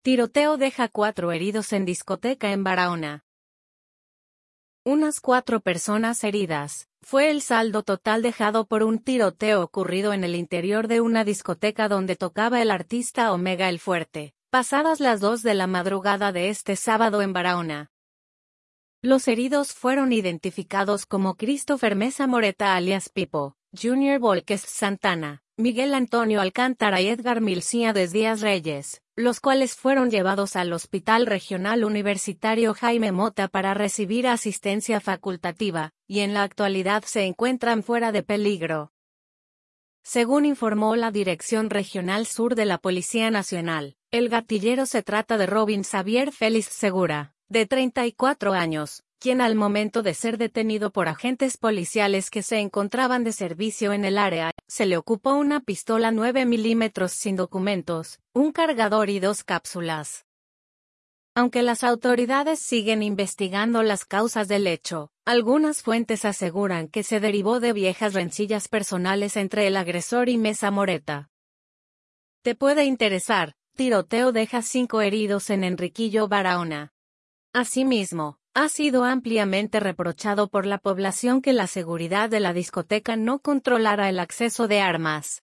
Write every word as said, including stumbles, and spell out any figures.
Tiroteo deja cuatro heridos en discoteca en Barahona. Unas cuatro personas heridas. Fue el saldo total dejado por un tiroteo ocurrido en el interior de una discoteca donde tocaba el artista Omega el Fuerte, pasadas las dos de la madrugada de este sábado en Barahona. Los heridos fueron identificados como Christopher Mesa Moreta alias Pipo, Junior Volques Santana, Miguel Antonio Alcántara y Edgar Milcíades Díaz Reyes, los cuales fueron llevados al Hospital Regional Universitario Jaime Mota para recibir asistencia facultativa, y en la actualidad se encuentran fuera de peligro. Según informó la Dirección Regional Sur de la Policía Nacional, el gatillero se trata de Robin Xavier Félix Segura, de treinta y cuatro años, quien al momento de ser detenido por agentes policiales que se encontraban de servicio en el área, se le ocupó una pistola nueve milímetros sin documentos, un cargador y dos cápsulas. Aunque las autoridades siguen investigando las causas del hecho, algunas fuentes aseguran que se derivó de viejas rencillas personales entre el agresor y Mesa Moreta. Te puede interesar, tiroteo deja cinco heridos en Enriquillo, Barahona. Asimismo, ha sido ampliamente reprochado por la población que la seguridad de la discoteca no controlara el acceso de armas.